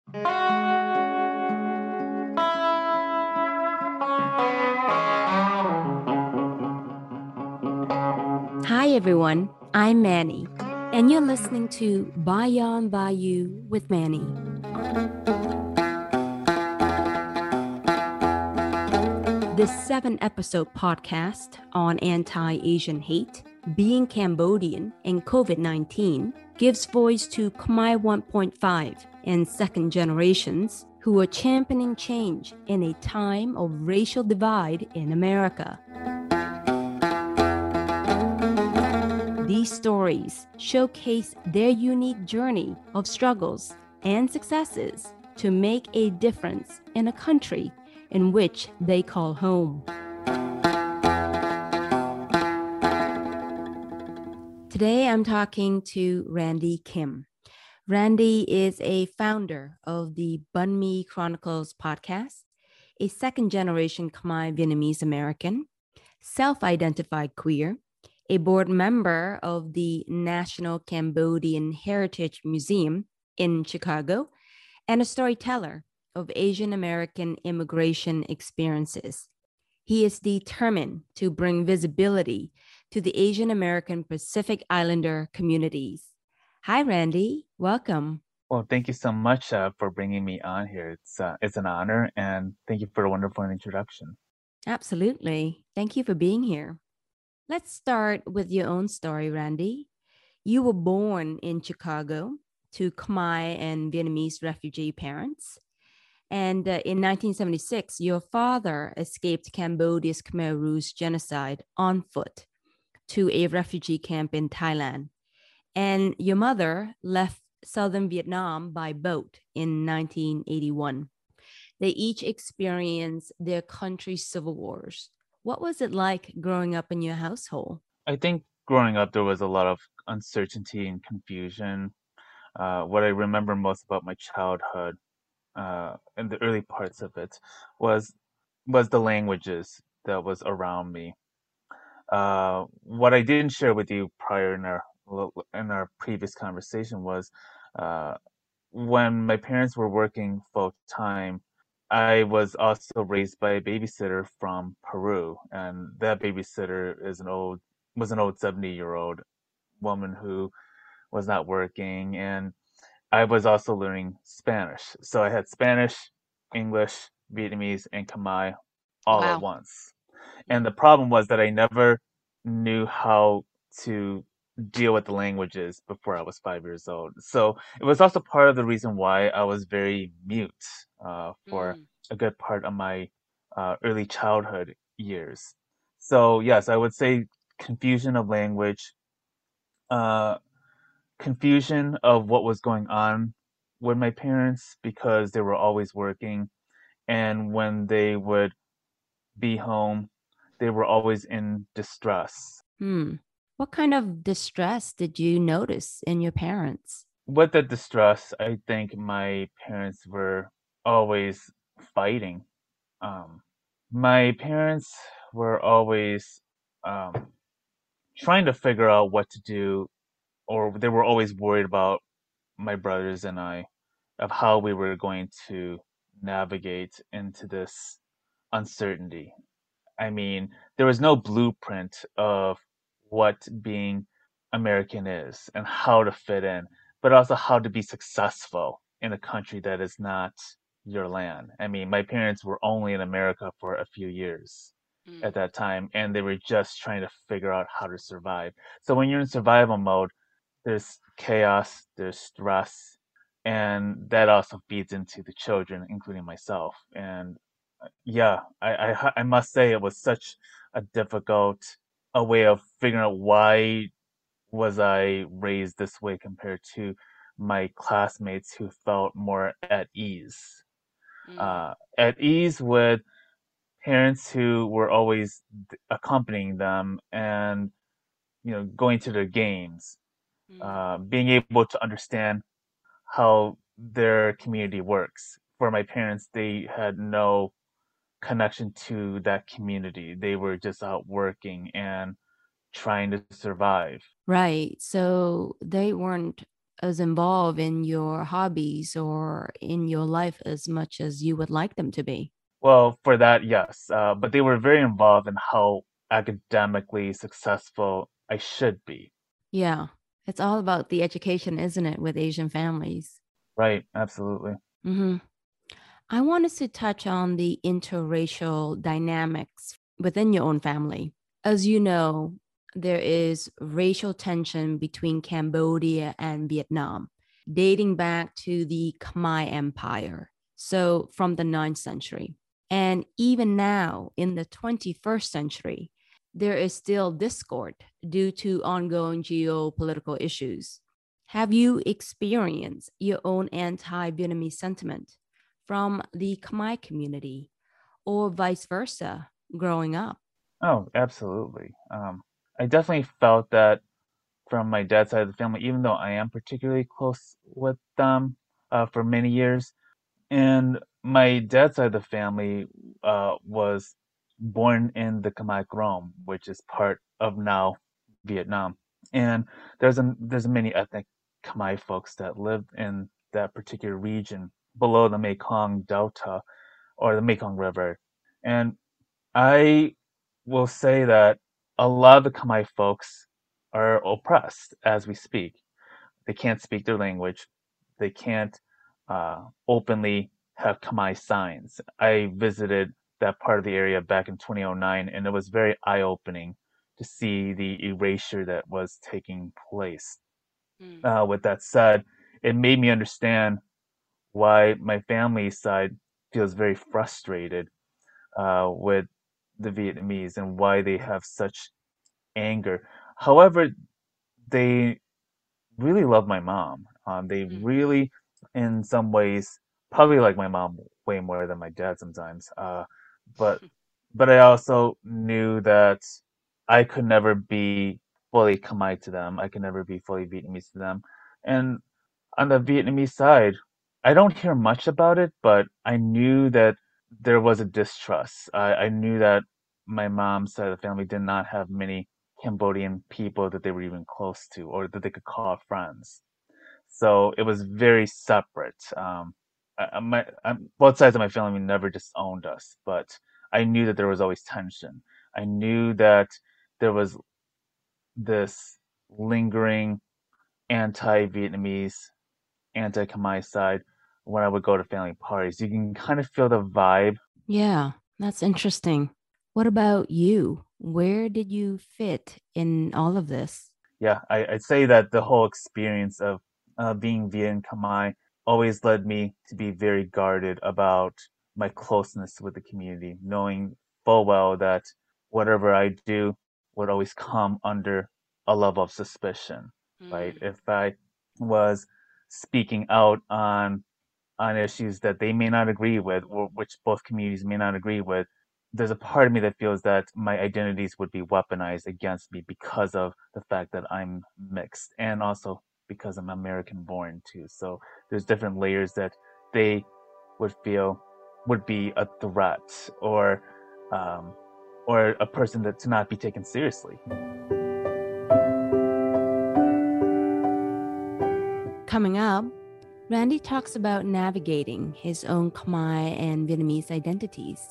Hi, everyone. I'm Manny, and you're listening to Bayan Bayou with Manny. This 7 episode podcast on anti Asian hate, being Cambodian, and COVID 19 gives voice to Khmer 1.5 and second generations who are championing change in a time of racial divide in America. These stories showcase their unique journey of struggles and successes to make a difference in a country in which they call home. Today, I'm talking to Randy Kim. Randy is a founder of the Banh Mi Chronicles podcast, a second-generation Khmer Vietnamese American, self-identified queer, a board member of the National Cambodian Heritage Museum in Chicago, and a storyteller of Asian American immigration experiences. He is determined to bring visibility to the Asian American Pacific Islander communities. Hi, Randy. Welcome. Well, thank you so much for bringing me on here. It's an honor, and thank you for a wonderful introduction. Absolutely. Thank you for being here. Let's start with your own story, Randy. You were born in Chicago to Khmer and Vietnamese refugee parents. And in 1976, your father escaped Cambodia's Khmer Rouge genocide on foot to a refugee camp in Thailand. And your mother left southern Vietnam by boat in 1981. They each experienced their country's civil wars. What was it like growing up in your household? I think growing up, there was a lot of uncertainty and confusion. What I remember most about my childhood, and the early parts of it, was was the languages that was around me. What I didn't share with you prior in our previous conversation was uh, when my parents were working full time, I was also raised by a babysitter from Peru, and that babysitter was an old 70-year-old woman who was not working, and I was also learning Spanish. So I had Spanish, English, Vietnamese, and Khmer all at Wow. once. And the problem was that I never knew how to deal with the languages before I was 5 years old. So it was also part of the reason why I was very mute for Mm. a good part of my early childhood years. So yes, I would say confusion of language, uh, confusion of what was going on with my parents because they were always working, and when they would be home, they were always in distress. Hmm. What kind of distress did you notice in your parents? With the distress, I think my parents were always fighting. Um, my parents were always um, trying to figure out what to do, or they were always worried about my brothers and I, of how we were going to navigate into this uncertainty. I mean, there was no blueprint of what being American is and how to fit in, but also how to be successful in a country that is not your land. I mean, my parents were only in America for a few years Mm. at that time, and they were just trying to figure out how to survive. So when you're in survival mode, there's chaos, there's stress, and that also feeds into the children, including myself. And yeah, I must say it was such a difficult a way of figuring out why was I raised this way compared to my classmates who felt more at ease. Mm. At ease with parents who were always accompanying them and going to their games, Mm. being able to understand how their community works. For my parents, they had no connection to that community. They were just out working and trying to survive. Right. So they weren't as involved in your hobbies or in your life as much as you would like them to be. Well, for that, yes, but they were very involved in how academically successful I should be. Yeah, it's all about the education, isn't it, with Asian families? Right, absolutely. Hmm. I want us to touch on the interracial dynamics within your own family. As you know, there is racial tension between Cambodia and Vietnam, dating back to the Khmer Empire, so from the 9th century. And even now, in the 21st century, there is still discord due to ongoing geopolitical issues. Have you experienced your own anti Vietnamese sentiment from the Khmer community or vice versa growing up? Oh, absolutely. I definitely felt that from my dad's side of the family, even though I am particularly close with them for many years. And my dad's side of the family was born in the Khmer Krom, which is part of now Vietnam. And there's many ethnic Khmer folks that lived in that particular region below the Mekong Delta or the Mekong River. And I will say that a lot of the Khmer folks are oppressed as we speak. They can't speak their language. They can't openly have Khmer signs. I visited that part of the area back in 2009, and it was very eye-opening to see the erasure that was taking place. Mm. With that said, it made me understand why my family side feels very frustrated with the Vietnamese and why they have such anger. However, they really love my mom. They Mm. really, in some ways, probably like my mom way more than my dad sometimes. But but I also knew that I could never be fully Khmer to them. I could never be fully Vietnamese to them. And on the Vietnamese side, I don't hear much about it, but I knew that there was a distrust. I knew that my mom's side of the family did not have many Cambodian people that they were even close to or that they could call friends. So it was very separate. Both sides of my family never disowned us, but I knew that there was always tension. I knew that there was this lingering anti-Vietnamese, anti-Khmer side when I would go to family parties. You can kind of feel the vibe. Yeah, that's interesting. What about you? Where did you fit in all of this? Yeah, I'd say that the whole experience of being Viet Khmer always led me to be very guarded about my closeness with the community, knowing full well that whatever I do would always come under a level of suspicion, right? Mm. If I was speaking out on issues that they may not agree with, or which both communities may not agree with, there's a part of me that feels that my identities would be weaponized against me because of the fact that I'm mixed and also because I'm American born too. So there's different layers that they would feel would be a threat um, or a person that to not be taken seriously. Coming up, Randy talks about navigating his own Khmer and Vietnamese identities.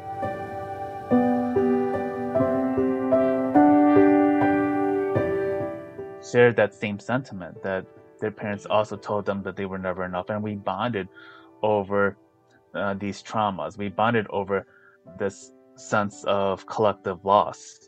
Shared that same sentiment that their parents Mhm. also told them that they were never enough, and we bonded over these traumas. We bonded over this sense of collective loss.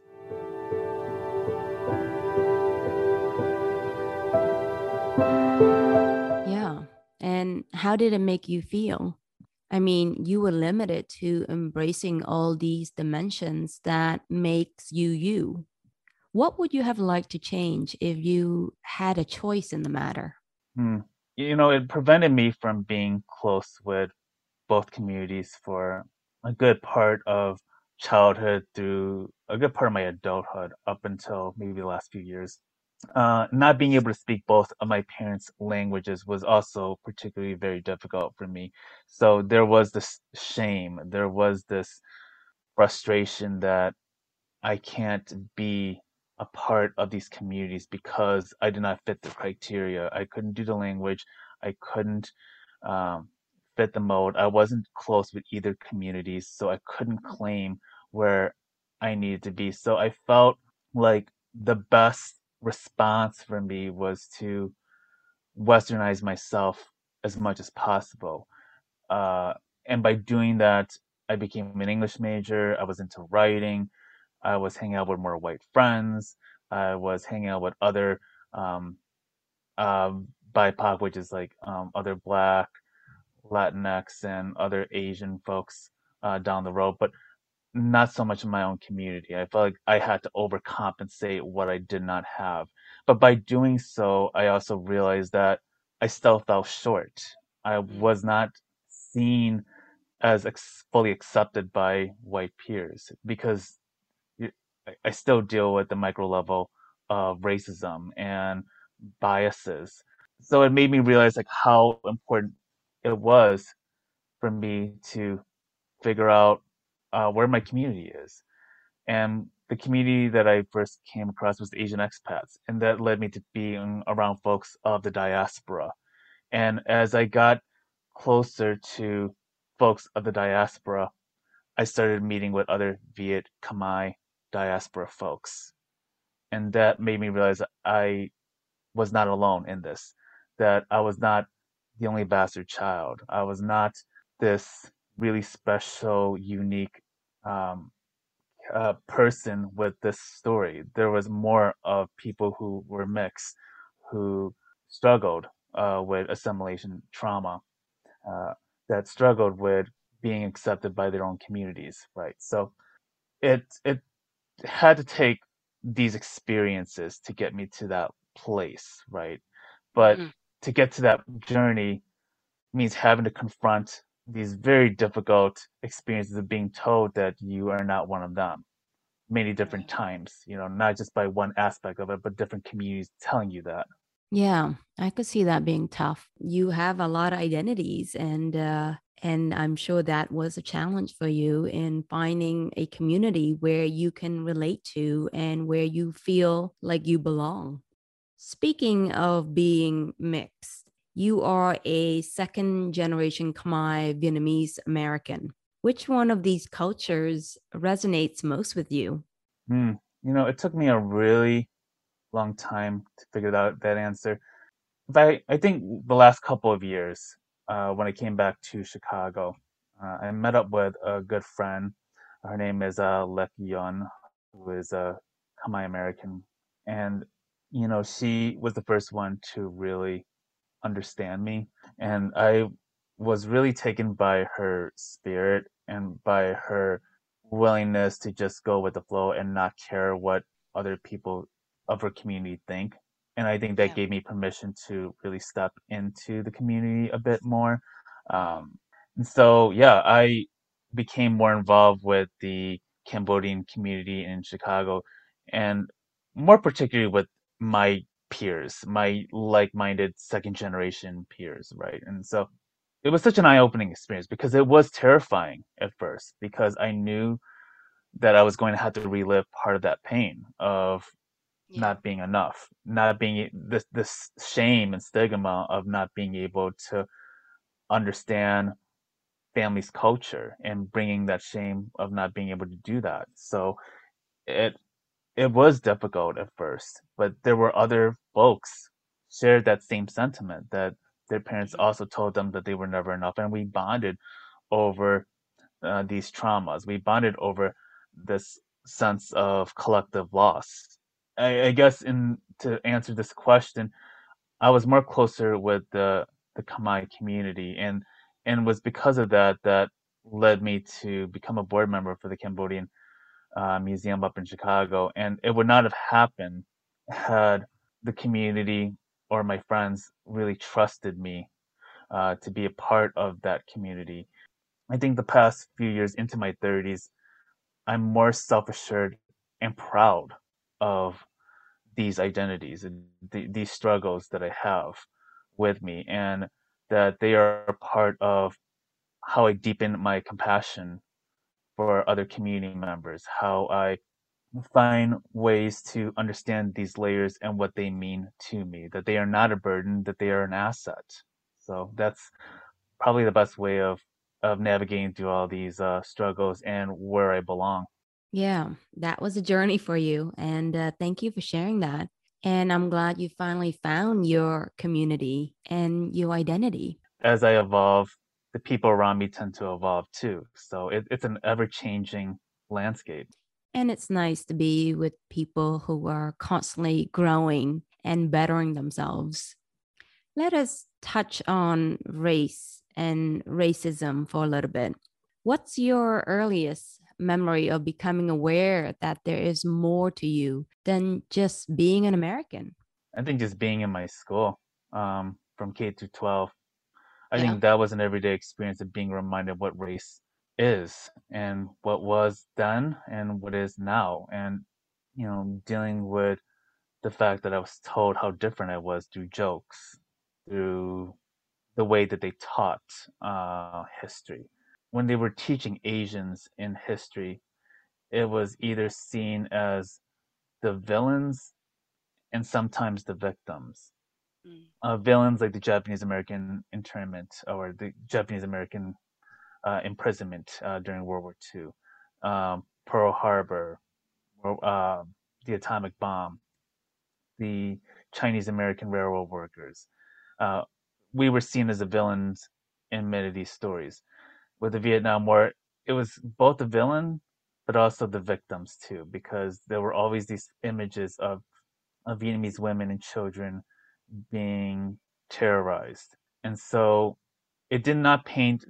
Yeah. And how did it make you feel? I mean, you were limited to embracing all these dimensions that makes you you. What would you have liked to change if you had a choice in the matter? Hmm. You know, it prevented me from being close with both communities for a good part of childhood through a good part of my adulthood up until maybe the last few years. Not being able to speak both of my parents' languages was also particularly very difficult for me. So there was this shame, there was this frustration that I can't be a part of these communities because I did not fit the criteria. I couldn't do the language. I couldn't um, fit the mode. I wasn't close with either communities, so I couldn't claim where I needed to be. So I felt like the best response for me was to westernize myself as much as possible. Uh, and by doing that, I became an English major. I was into writing. I was hanging out with more white friends. I was hanging out with other um, BIPOC, which is like other Black, Latinx, and other Asian folks down the road, but not so much in my own community. I felt like I had to overcompensate what I did not have. But by doing so, I also realized that I still fell short. I was not seen as fully accepted by white peers because I still deal with the micro level of racism and biases. So it made me realize like how important it was for me to figure out where my community is. And the community that I first came across was Asian expats, and that led me to being around folks of the diaspora. And as I got closer to folks of the diaspora, I started meeting with other Viet Khmer diaspora folks. And that made me realize that I was not alone in this, that I was not the only bastard child. I was not this really special, unique um, person with this story. There was more of people who were mixed, who struggled with assimilation trauma, uh, that struggled with being accepted by their own communities, right? So it had to take these experiences to get me to that place, right? But Mhm. to get to that journey means having to confront these very difficult experiences of being told that you are not one of them many different times, not just by one aspect of it, but different communities telling you that. Yeah, I could see that being tough. You have a lot of identities, and I'm sure that was a challenge for you in finding a community where you can relate to and where you feel like you belong. Speaking of being mixed, you are a second generation Khmer Vietnamese American. Which one of these cultures resonates most with you? Hmm. It took me a really long time to figure out that answer. But I think the last couple of years, when I came back to Chicago, I met up with a good friend. Her name is Lek Yun, who is a Khmer American. And, she was the first one to really understand me. And I was really taken by her spirit and by her willingness to just go with the flow and not care what other people of her community think. And I think that Yeah. gave me permission to really step into the community a bit more. Mhm. And so, yeah, I became more involved with the Cambodian community in Chicago, and more particularly with my peers, my like-minded second generation peers, right? And so it was such an eye-opening experience because it was terrifying at first because I knew that I was going to have to relive part of that pain of Yeah. not being enough, not being this shame and stigma of not being able to understand family's culture and bringing that shame of not being able to do that. So it it was difficult at first, but there were other folks shared that same sentiment that their parents Mhm. also told them that they were never enough, and we bonded over these traumas. We bonded over this sense of collective loss. I guess in to answer this question, I was more closer with the Khmer community, and was because of that that led me to become a board member for the Cambodian museum up in Chicago. And it would not have happened had the community or my friends really trusted me to be a part of that community. I think the past few years into my 30s, I'm more self assured and proud of these identities and these struggles that I have with me, and that they are a part of how I deepen my compassion for other community members, how I find ways to understand these layers and what they mean to me, that they are not a burden, that they are an asset. So that's probably the best way of navigating through all these struggles and where I belong. Yeah, that was a journey for you. And thank you for sharing that. And I'm glad you finally found your community and your identity. As I evolve, the people around me tend to evolve too. So it's an ever changing landscape. And it's nice to be with people who are constantly growing and bettering themselves. Let us touch on race and racism for a little bit. What's your earliest memory of becoming aware that there is more to you than just being an American? I think just being in my school from K through 12, I Yeah. think that was an everyday experience of being reminded what race is and what was then and what is now. And, dealing with the fact that I was told how different I was through jokes, through the way that they taught history. When they were teaching Asians in history, it was either seen as the villains and sometimes the victims. Mm. Villains like the Japanese American internment or the Japanese American imprisonment during World War II, Pearl Harbor, uh, the atomic bomb, the Chinese American railroad workers. Uh, we were seen as the villains in many of these stories. With the Vietnam War, it was both the villain but also the victims too, because there were always these images of Vietnamese women and children being terrorized. And so it did not paint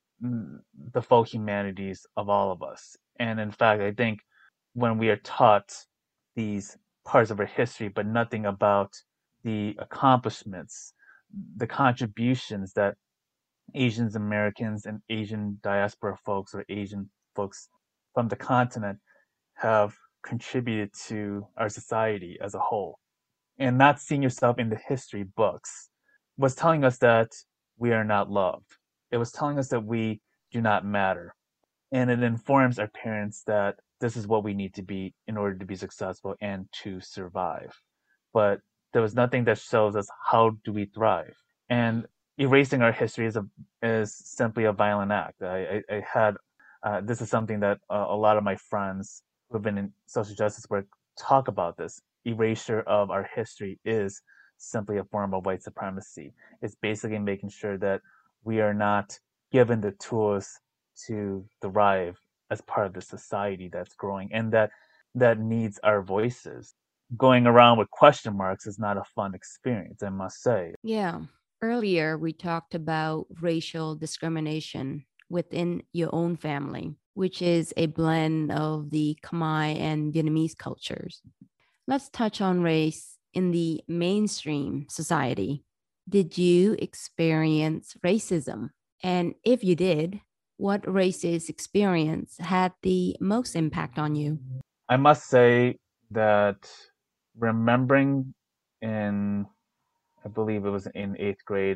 the full humanities of all of us. And in fact, I think when we are taught these parts of our history, but nothing about the accomplishments, the contributions that Asians Americans and Asian diaspora folks or Asian folks from the continent have contributed to our society as a whole, and not seeing yourself in the history books was telling us that we are not loved. It was telling us that we do not matter. And it informs our parents that this is what we need to be in order to be successful and to survive. But there was nothing that shows us how do we thrive. And erasing our history is simply a violent act. I had this is something that a lot of my friends who have been in social justice work talk about this. Erasure of our history is simply a form of white supremacy. It's basically making sure that we are not given the tools to thrive as part of the society that's growing and that needs our voices. Going around with question marks is not a fun experience, I must say. Yeah. Earlier, we talked about racial discrimination within your own family, which is a blend of the Khmer and Vietnamese cultures. Let's touch on race in the mainstream society. Did you experience racism? And if you did, what racist experience had the most impact on you? I must say that remembering in, I believe it was in eighth grade,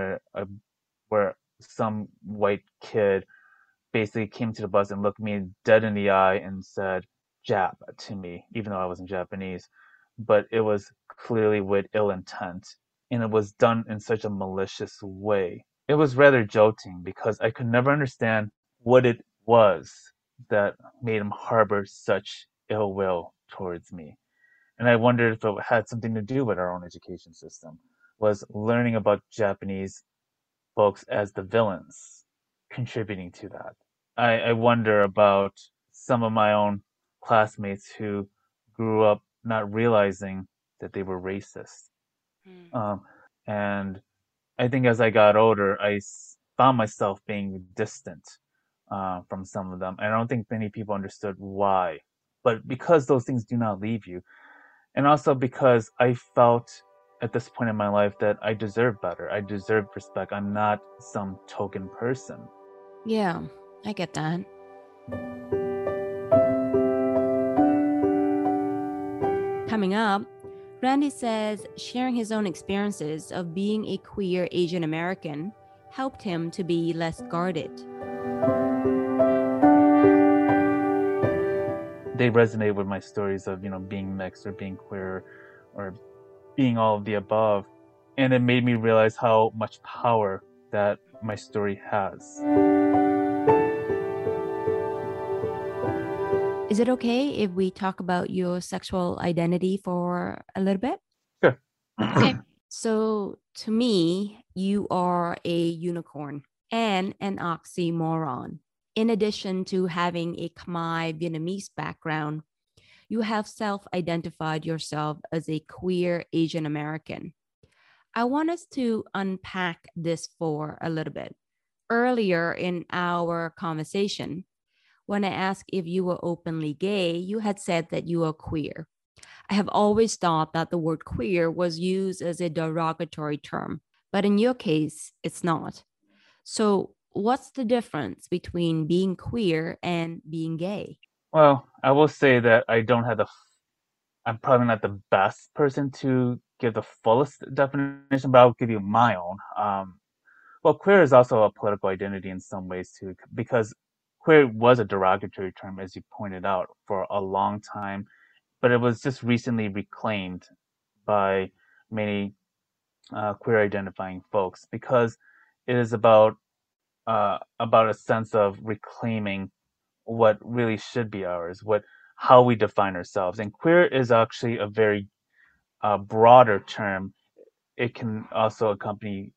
where some white kid basically came to the bus and looked me dead in the eye and said "Jap" to me, even though I wasn't Japanese, but it was clearly with ill intent, and it was done in such a malicious way. It was rather jolting because I could never understand what it was that made him harbor such ill will towards me. And I wondered if it had something to do with our own education system, was learning about Japanese folks as the villains contributing to that. I wonder about some of my own classmates who grew up not realizing that they were racist. Mm. Um, and I think as I got older, found myself being distant from some of them. And I don't think many people understood why. But because those things do not leave you, and also because I felt at this point in my life that I deserve better. I deserve respect. I'm not some token person. Yeah, I get that. Coming up, Randy says sharing his own experiences of being a queer Asian American helped him to be less guarded. they resonate with my stories of, being mixed or being queer or being all of the above. And it made me realize how much power that my story has. Is it okay if we talk about your sexual identity for a little bit? Sure. Okay. So, to me, you are a unicorn and an oxymoron. In addition to having a Khmer Vietnamese background, you have self identified yourself as a queer Asian American. I want us to unpack this for a little bit. Earlier in our conversation, when I asked if you were openly gay, you had said that you are queer. I have always thought that the word queer was used as a derogatory term, but in your case, it's not. So, what's the difference between being queer and being gay? Well, I will say that I'm probably not the best person to give the fullest definition, but I'll give you my own. Well, queer is also a political identity in some ways too, because queer was a derogatory term, as you pointed out, for a long time, but it was just recently reclaimed by many queer identifying folks because it is about a sense of reclaiming what really should be ours, what how we define ourselves. And queer is actually a very broader term. It can also accompany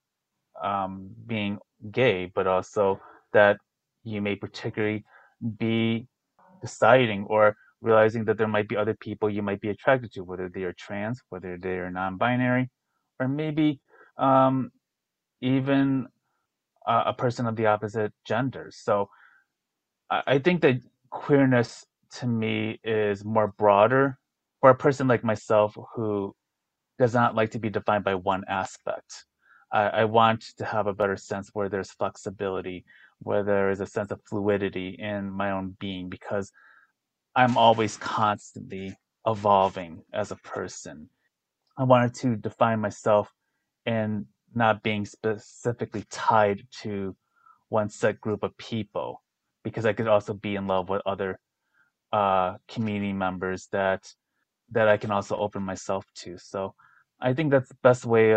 being gay, but also that you may particularly be deciding or realizing that there might be other people you might be attracted to, whether they are trans, whether they are non-binary, or maybe um, even a person of the opposite gender. So I think that queerness to me is more broader for a person like myself who does not like to be defined by one aspect. I want to have a better sense where there's flexibility, where there is a sense of fluidity in my own being, because I'm always constantly evolving as a person. I wanted to define myself in not being specifically tied to one set group of people, because I could also be in love with other community members that I can also open myself to. So I think that's the best way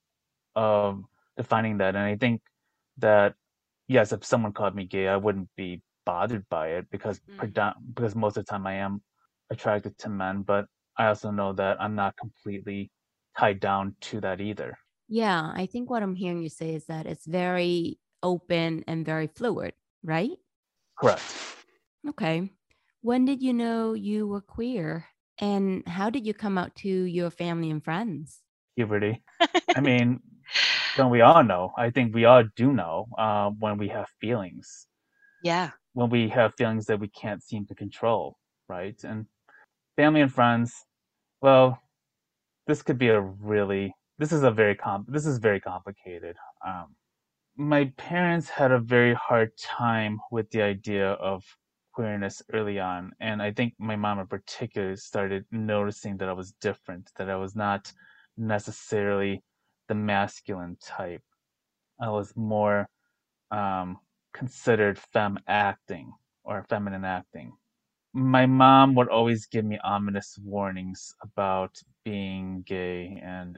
of defining that. And I think that yes, if someone called me gay, I wouldn't be bothered by it because because most of the time I am attracted to men, but I also know that I'm not completely tied down to that either. Yeah, I think what I'm hearing you say is that it's very open and very fluid, right? Correct. Okay. When did you know you were queer? And how did you come out to your family and friends? Puberty. I mean, don't we all know? I think we all do know when we have feelings, Yeah. when we have feelings that we can't seem to control, right? And family and friends, well, this could be a really this is very complicated. Um, my parents had a very hard time with the idea of queerness early on, and I think my mom in particular started noticing that I was different, that I was not necessarily the masculine type. I was more considered femme acting or feminine acting. My mom would always give me ominous warnings about being gay, and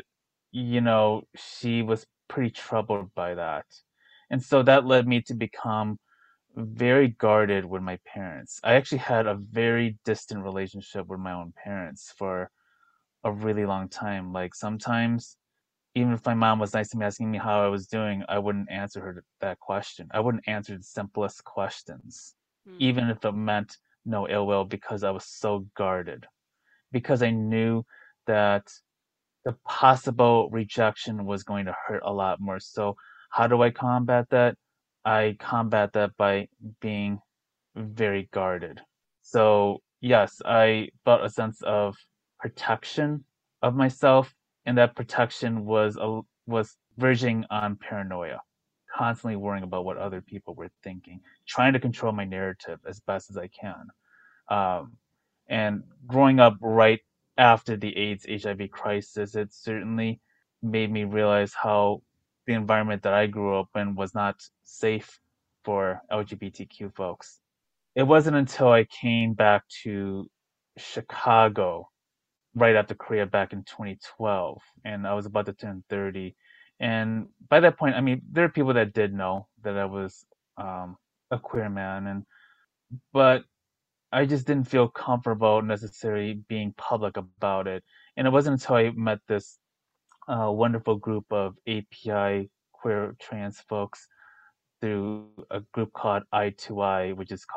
she was pretty troubled by that. And so that led me to become very guarded with my parents. I actually had a very distant relationship with my own parents for a really long time. Like sometimes, even if my mom was nice to me asking me how I was doing, I wouldn't answer her that question. I wouldn't answer the simplest questions, Hmm. even if it meant no ill will, because I was so guarded. Because I knew that the possible rejection was going to hurt a lot more. So, how do I combat that? I combat that by being very guarded. So, yes, I felt a sense of protection of myself, and that protection was verging on paranoia, constantly worrying about what other people were thinking, trying to control my narrative as best as I can. Um, and growing up right after the AIDS HIV crisis, it certainly made me realize how the environment that I grew up in was not safe for LGBTQ folks. It wasn't until I came back to Chicago right after Korea back in 2012, and I was about to turn 30. And by that point, I mean, there are people that did know that I was um, a queer man, but I just didn't feel comfortable necessarily being public about it. And it wasn't until I met this wonderful group of API queer trans folks through a group called I2I,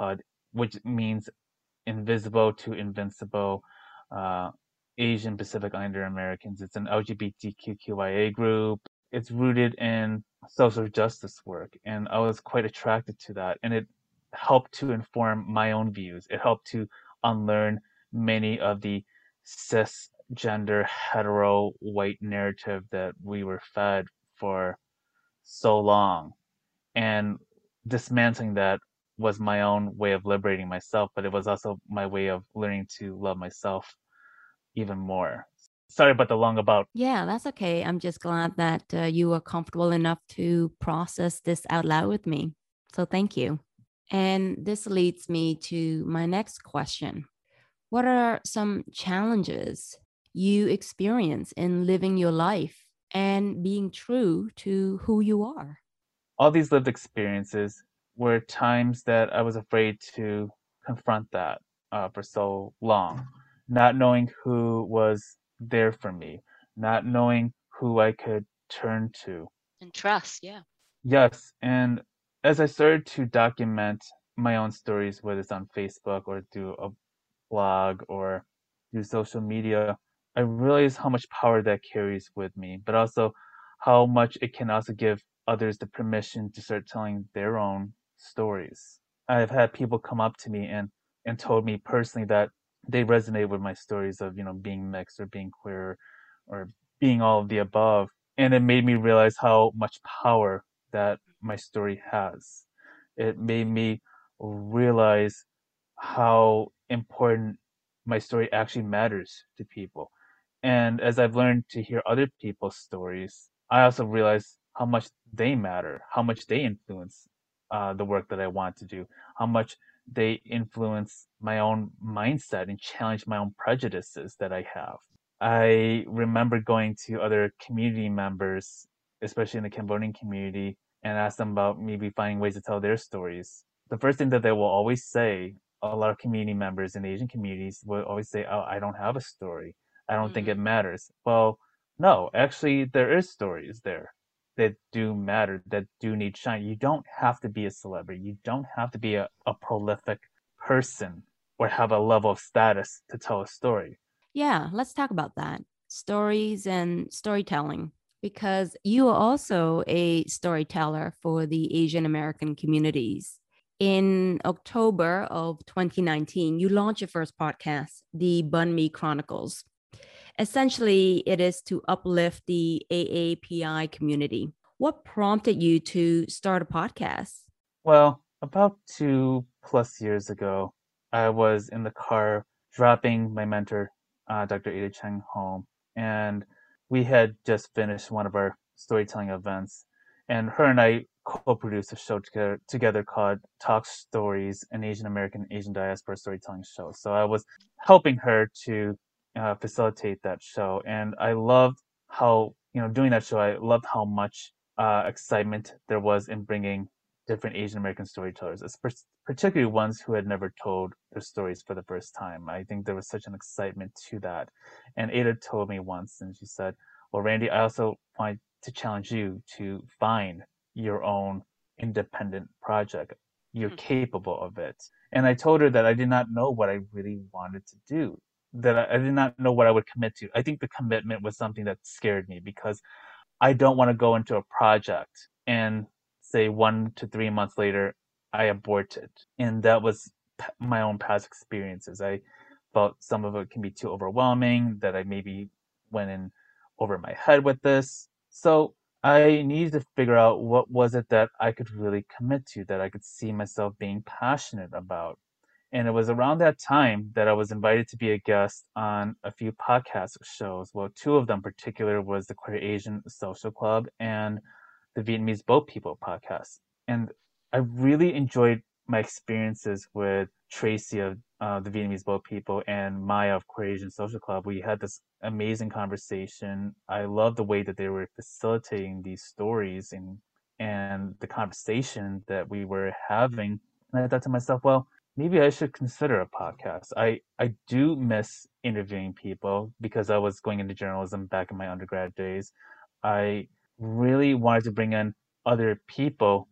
which means Invisible to Invincible, uh, Asian Pacific Islander Americans. It's an LGBTQIA group. It's rooted in social justice work, and I was quite attracted to that. And it helped to inform my own views. It helped to unlearn many of the cisgender, hetero, white narrative that we were fed for so long. And dismantling that was my own way of liberating myself, but it was also my way of learning to love myself even more. Sorry about the long about. Yeah, that's okay. I'm just glad that you were comfortable enough to process this out loud with me. So thank you. And this leads me to my next question. What are some challenges you experience in living your life and being true to who you are? All these lived experiences were times that I was afraid to confront that for so long, not knowing who was there for me, not knowing who I could turn to. And trust, yeah. Yes, and as I started to document my own stories, whether it's on Facebook or through a blog or through social media, I realized how much power that carries with me, but also how much it can also give others the permission to start telling their own stories. I've had people come up to me and told me personally that they resonate with my stories of, being mixed or being queer or being all of the above. And it made me realize how much power that my story has. It made me realize how important my story actually matters to people. And as I've learned to hear other people's stories, I also realize how much they matter, how much they influence the work that I want to do, how much they influence my own mindset and challenge my own prejudices that I have. I remember going to other community members, especially in the Cambodian community, and ask them about maybe finding ways to tell their stories. The first thing that they will always say, a lot of community members in Asian communities will always say, "Oh, I don't have a story. I don't think it Mm-hmm. matters." Well, no, actually, there is stories there that do matter, that do need shine. You don't have to be a celebrity. You don't have to be a prolific person or have a level of status to tell a story. Yeah, let's talk about that. Stories and storytelling, because you are also a storyteller for the Asian American communities. In October of 2019, you launched your first podcast, the Bun Me Chronicles. Essentially, it is to uplift the AAPI community. What prompted you to start a podcast? Well, about 2+ years ago, I was in the car dropping my mentor, Dr. Ada Cheng, home, and we had just finished one of our storytelling events, and her and I co-produced a show together called Talk Stories, an Asian American Asian diaspora storytelling show. So I was helping her to facilitate that show, and I loved how, doing that show, I loved how much excitement there was in bringing different Asian American storytellers, particularly ones who had never told their stories for the first time. I think there was such an excitement to that. And Ada told me once, and she said, "Well, Randy, I also want to challenge you to find your own independent project. You're capable of it." And I told her that I did not know what I really wanted to do, that I did not know what I would commit to. I think the commitment was something that scared me because I don't want to go into a project and say 1 to 3 months later, I abort it. And that was my own past experiences. I felt some of it can be too overwhelming, that I maybe went in over my head with this. So I needed to figure out what was it that I could really commit to, that I could see myself being passionate about. And it was around that time that I was invited to be a guest on a few podcast shows. Well, two of them in particular was the Queer Asian Social Club and the Vietnamese Boat People podcast. And I really enjoyed my experiences with Tracy of the Vietnamese boat people, and Maya of Queer Asian Social Club. We had this amazing conversation. I love the way that they were facilitating these stories and the conversation that we were having. And I thought to myself, well, maybe I should consider a podcast. I do miss interviewing people because I was going into journalism back in my undergrad days. I really wanted to bring in other people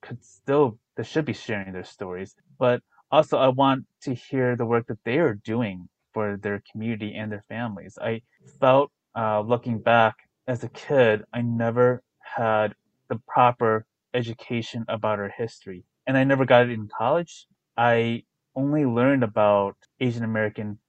that should be sharing their stories. But also, I want to hear the work that they are doing for their community and their families. I felt, looking back as a kid, I never had the proper education about our history, and I never got it in college. I only learned about Asian American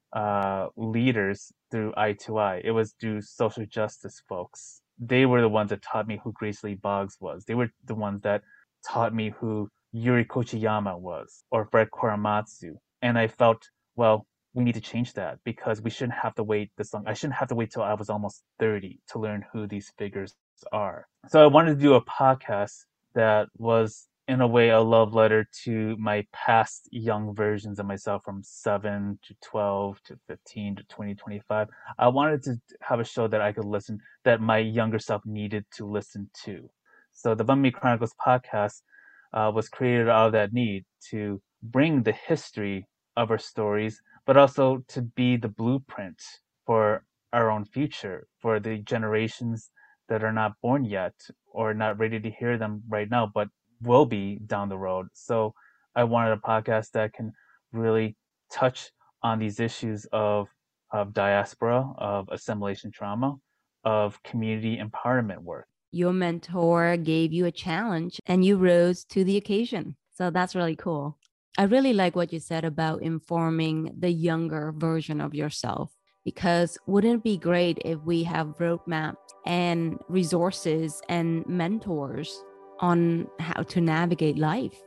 leaders through I2I. It was through social justice folks. They were the ones that taught me who Grace Lee Boggs was. They were the ones that taught me who Yuri Kochiyama was or Fred Korematsu. And I felt, well, we need to change that because we shouldn't have to wait this long. I shouldn't have to wait till I was almost 30 to learn who these figures are. So I wanted to do a podcast that was in a way a love letter to my past young versions of myself from 7 to 12 to 15 to 20, 25. I wanted to have a show that I could listen, that my younger self needed to listen to. So the Banh Mi Chronicles podcast was created out of that need to bring the history of our stories, but also to be the blueprint for our own future, for the generations that are not born yet or not ready to hear them right now, but will be down the road. So I wanted a podcast that can really touch on these issues of diaspora, of assimilation trauma, of community empowerment work. Your mentor gave you a challenge and you rose to the occasion. So that's really cool. I really like what you said about informing the younger version of yourself, because wouldn't it be great if we have roadmaps and resources and mentors on how to navigate life?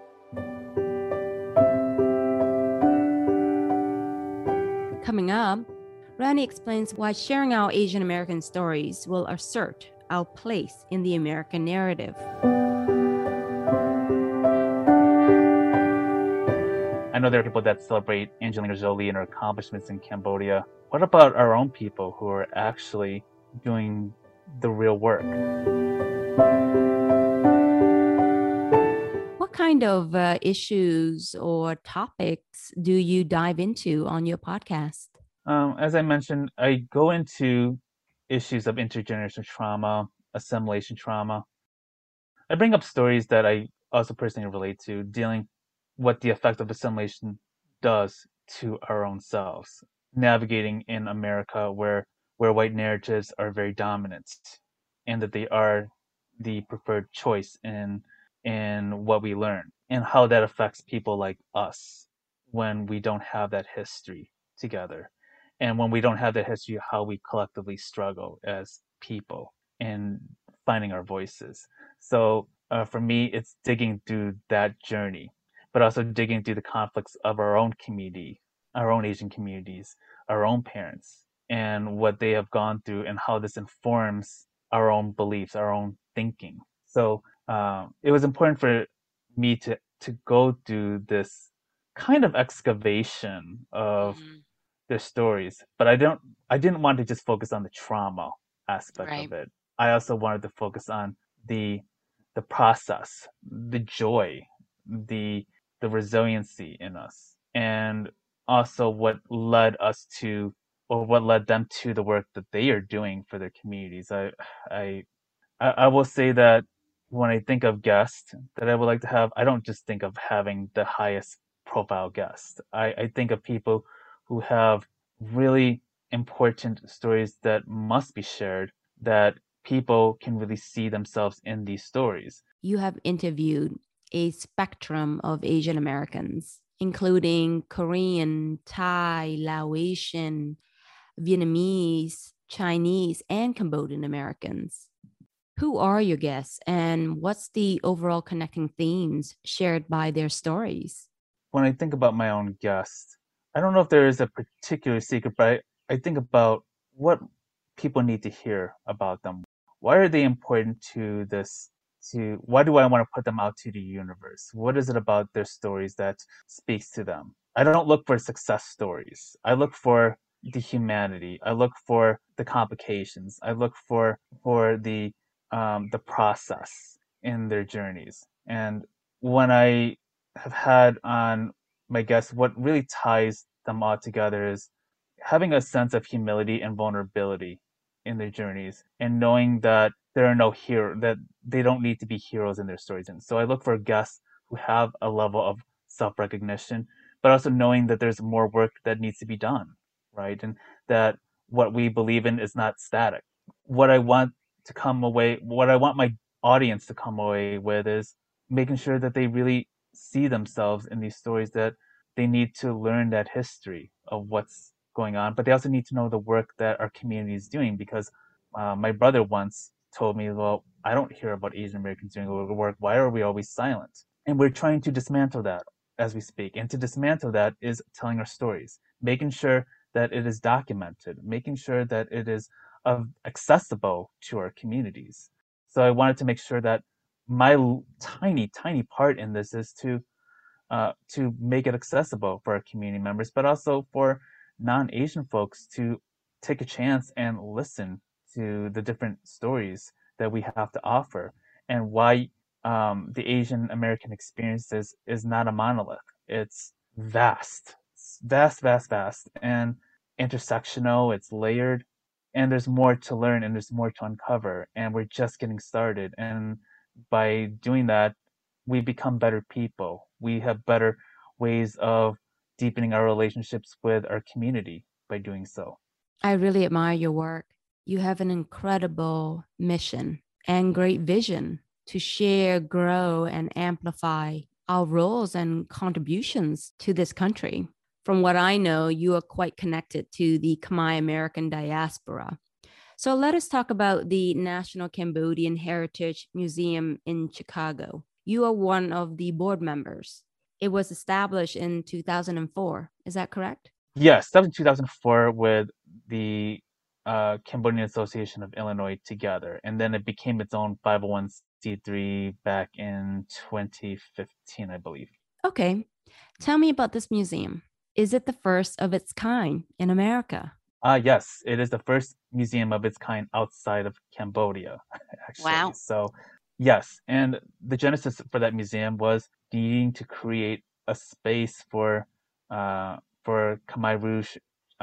Coming up, Randy explains why sharing our Asian American stories will assert our place in the American narrative. I know there are people that celebrate Angelina Jolie and her accomplishments in Cambodia. What about our own people who are actually doing the real work? What kind of issues or topics do you dive into on your podcast? As I mentioned, I go into issues of intergenerational trauma, assimilation trauma. I bring up stories that I also personally relate to, dealing what the effect of assimilation does to our own selves, navigating in America where white narratives are very dominant and that they are the preferred choice in what we learn, and how that affects people like us when we don't have that history together, and when we don't have that history, how we collectively struggle as people and finding our voices. So for me, it's digging through that journey, but also digging through the conflicts of our own community, our own Asian communities, our own parents, and what they have gone through, and how this informs our own beliefs, our own thinking. So it was important for me to go through this kind of excavation of their stories, but I didn't want to just focus on the trauma aspect Right. of it. I also wanted to focus on the the process, the joy, the the resiliency in us, and also what led us to, or what led them to, the work that they are doing for their communities. I I will say that when I think of guests that I would like to have, I don't just think of having the highest profile guest. I think of people who have really important stories that must be shared, that people can really see themselves in these stories. You have interviewed a spectrum of Asian Americans, including Korean, Thai, Laotian, Vietnamese, Chinese, and Cambodian Americans. Who are your guests and what's the overall connecting themes shared by their stories? When I think about my own guests, I don't know if there is a particular secret, but I think about what people need to hear about them. Why are they important to this? Why do I want to put them out to the universe? What is it about their stories that speaks to them? I don't look for success stories. I look for the humanity. I look for the complications. I look for the process in their journeys. And when I have had on my guests, what really ties them all together is having a sense of humility and vulnerability in their journeys, and knowing that there are no hero, that they don't need to be heroes in their stories. And so I look for guests who have a level of self-recognition, but also knowing that there's more work that needs to be done, right? And that what we believe in is not static. What I want what I want my audience to come away with is making sure that they really see themselves in these stories, that they need to learn that history of what's going on, but they also need to know the work that our community is doing, because my brother once told me, well, I don't hear about Asian Americans doing good work. Why are we always silent? And we're trying to dismantle that as we speak. And to dismantle that is telling our stories, making sure that it is documented, making sure that it is accessible to our communities. So I wanted to make sure that my tiny, tiny part in this is to make it accessible for our community members, but also for non-Asian folks to take a chance and listen to the different stories that we have to offer, and why the Asian American experience is not a monolith. It's vast. It's vast, vast, vast, and intersectional. It's layered, and there's more to learn and there's more to uncover, and we're just getting started. And by doing that, we become better people. We have better ways of deepening our relationships with our community by doing so. I really admire your work. You have an incredible mission and great vision to share, grow, and amplify our roles and contributions to this country. From what I know, you are quite connected to the Khmer American diaspora. So let us talk about the National Cambodian Heritage Museum in Chicago. You are one of the board members. It was established in 2004. Is that correct? Yes, that was in 2004 with the Cambodian Association of Illinois together, and then it became its own 501c3 back in 2015, I believe. Okay. Tell me about this museum. Is it the first of its kind in America? Yes, it is the first museum of its kind outside of Cambodia, actually. Wow. So, yes, and the genesis for that museum was needing to create a space for Khmer Rouge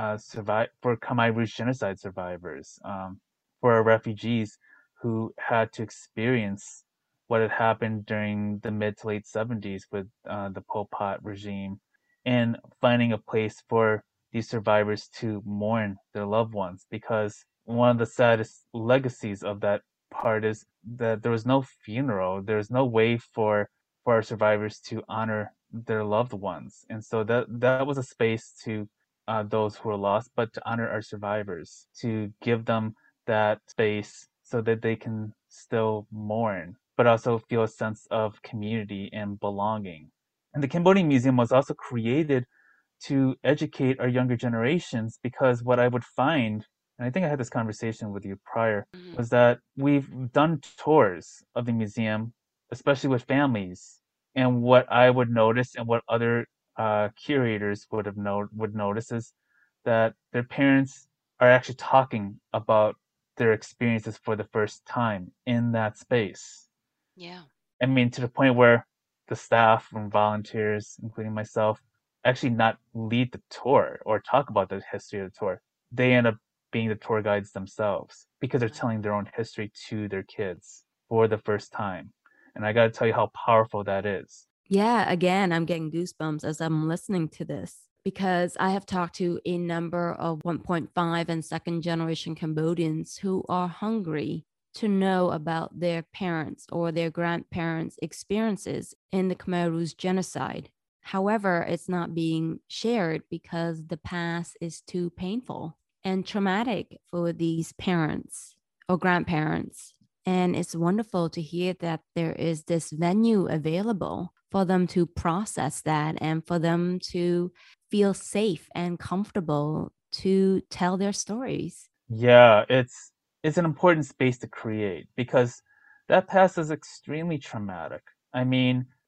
for Khmer Rouge genocide survivors, for our refugees who had to experience what had happened during the mid to late 70s with the Pol Pot regime, and finding a place for these survivors to mourn their loved ones, because one of the saddest legacies of that part is that there was no funeral. There's no way for our survivors to honor their loved ones, and so that was a space to those who were lost, but to honor our survivors, to give them that space so that they can still mourn, but also feel a sense of community and belonging. And the Cambodian Museum was also created to educate our younger generations, because what I would find, and I think I had this conversation with you prior, Mhm. was that we've done tours of the museum, especially with families, and what I would notice and what other curators would notice is that their parents are actually talking about their experiences for the first time in that space. Yeah. I mean, to the point where the staff and volunteers, including myself, actually not lead the tour or talk about the history of the tour. They end up being the tour guides themselves, because they're telling their own history to their kids for the first time. And I got to tell you how powerful that is. Yeah, again, I'm getting goosebumps as I'm listening to this because I have talked to a number of 1.5 and second generation Cambodians who are hungry to know about their parents or their grandparents' experiences in the Khmer Rouge genocide. However, it's not being shared because the past is too painful and traumatic for these parents or grandparents. And it's wonderful to hear that there is this venue available for them to process that and for them to feel safe and comfortable to tell their stories. Yeah, it's an important space to create, because that past is extremely traumatic. I mean,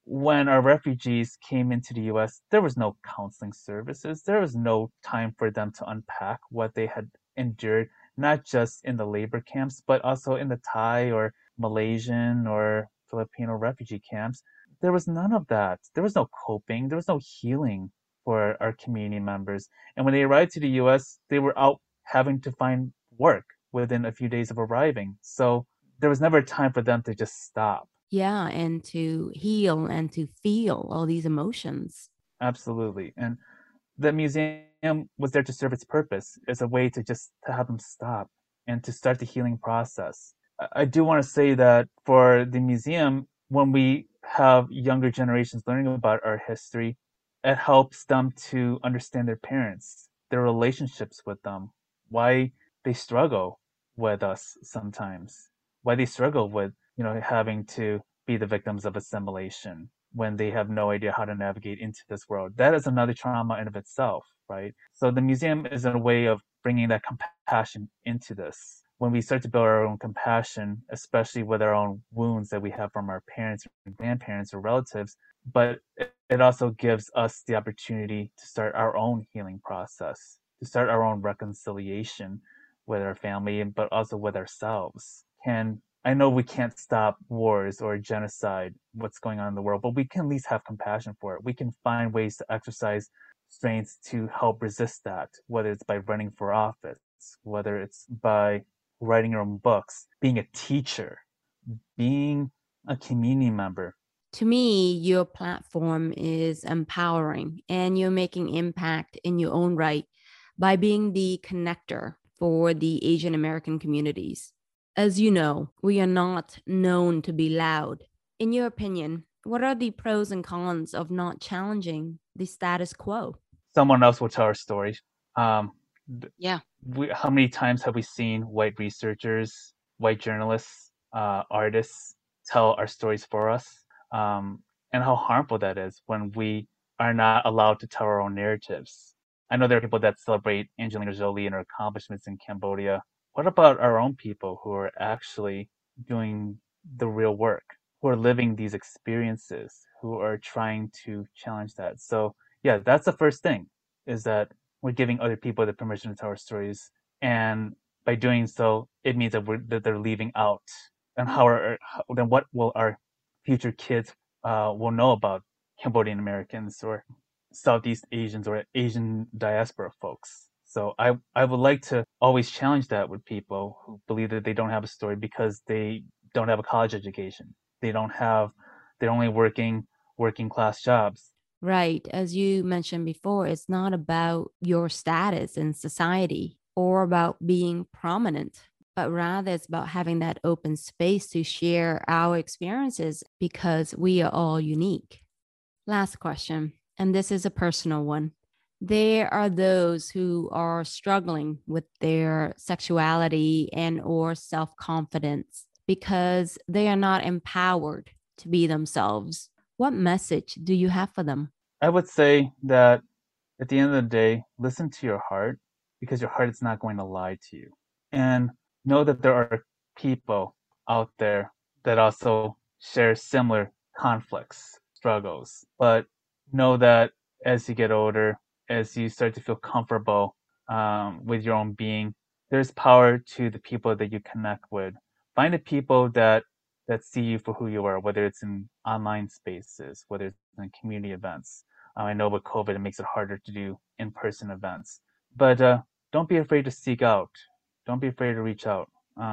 when our refugees came into the US, there was no counseling services. There was no time for them to unpack what they had endured, not just in the labor camps, but also in the Thai or Malaysian or Filipino refugee camps. There was none of that. There was no coping. There was no healing for our community members. And when they arrived to the US, they were out having to find work within a few days of arriving. So there was never a time for them to just stop. Yeah, and to heal and to feel all these emotions. Absolutely. And the museum was there to serve its purpose as a way to just to have them stop and to start the healing process. I do want to say that for the museum, when we have younger generations learning about our history, it helps them to understand their parents, their relationships with them, why they struggle with us sometimes, why they struggle with, having to be the victims of assimilation when they have no idea how to navigate into this world. That is another trauma in of itself, right? So the museum is a way of bringing that compassion into this. When we start to build our own compassion, especially with our own wounds that we have from our parents or grandparents or relatives, but it also gives us the opportunity to start our own healing process, to start our own reconciliation with our family, but also with ourselves. I know we can't stop wars or genocide, what's going on in the world, but we can at least have compassion for it. We can find ways to exercise strengths to help resist that, whether it's by running for office, whether it's by writing your own books, being a teacher, being a community member. To me, your platform is empowering and you're making impact in your own right by being the connector for the Asian American communities. As you know, we are not known to be loud. In your opinion, what are the pros and cons of not challenging the status quo? Someone else will tell our story. Um, Yeah. how many times have we seen white researchers, white journalists, artists tell our stories for us? And how harmful that is when we are not allowed to tell our own narratives. I know there are people that celebrate Angelina Jolie and her accomplishments in Cambodia. What about our own people who are actually doing the real work, who are living these experiences, who are trying to challenge that? So, yeah, that's the first thing, is that we're giving other people the permission to tell our stories, and by doing so, it means that they're leaving out. And then what will our future kids will know about Cambodian Americans or Southeast Asians or Asian diaspora folks? So I would like to always challenge that with people who believe that they don't have a story because they don't have a college education. They're only working class jobs. Right. As you mentioned before, it's not about your status in society or about being prominent, but rather it's about having that open space to share our experiences because we are all unique. Last question, and this is a personal one. There are those who are struggling with their sexuality and or self-confidence because they are not empowered to be themselves. What message do you have for them? I would say that at the end of the day, listen to your heart because your heart is not going to lie to you. And know that there are people out there that also share similar conflicts, struggles. But know that as you get older, as you start to feel comfortable with your own being, there's power to the people that you connect with. Find the people that see you for who you are, whether it's in online spaces, whether it's in community events. I know with COVID, it makes it harder to do in-person events, but don't be afraid to seek out. Don't be afraid to reach out.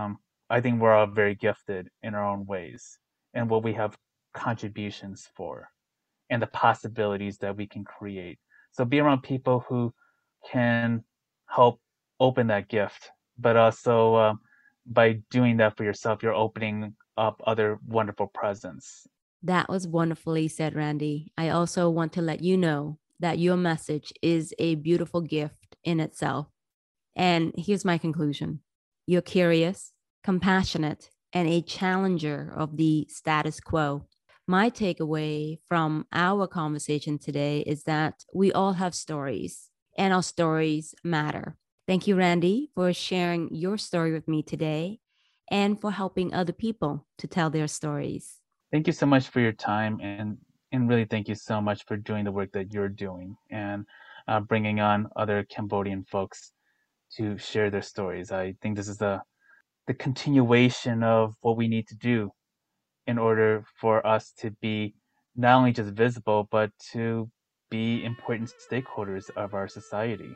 I think we're all very gifted in our own ways and what we have contributions for and the possibilities that we can create. So be around people who can help open that gift, but also by doing that for yourself, you're opening up other wonderful presents. That was wonderfully said, Randy. I also want to let you know that your message is a beautiful gift in itself. And here's my conclusion: you're curious, compassionate, and a challenger of the status quo. My takeaway from our conversation today is that we all have stories, and our stories matter. Thank you, Randy, for sharing your story with me today and for helping other people to tell their stories. Thank you so much for your time, and and really thank you so much for doing the work that you're doing and bringing on other Cambodian folks to share their stories. I think this is the continuation of what we need to do in order for us to be not only just visible, but to be important stakeholders of our society.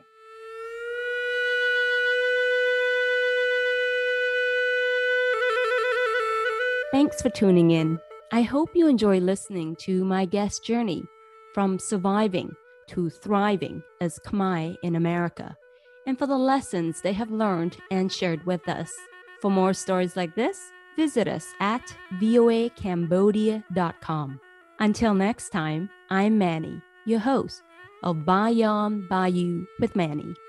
Thanks for tuning in. I hope you enjoy listening to my guest journey from surviving to thriving as Khmer in America, and for the lessons they have learned and shared with us. For more stories like this, visit us at voacambodia.com. Until next time, I'm Manny, your host of Bayon Bayou with Manny.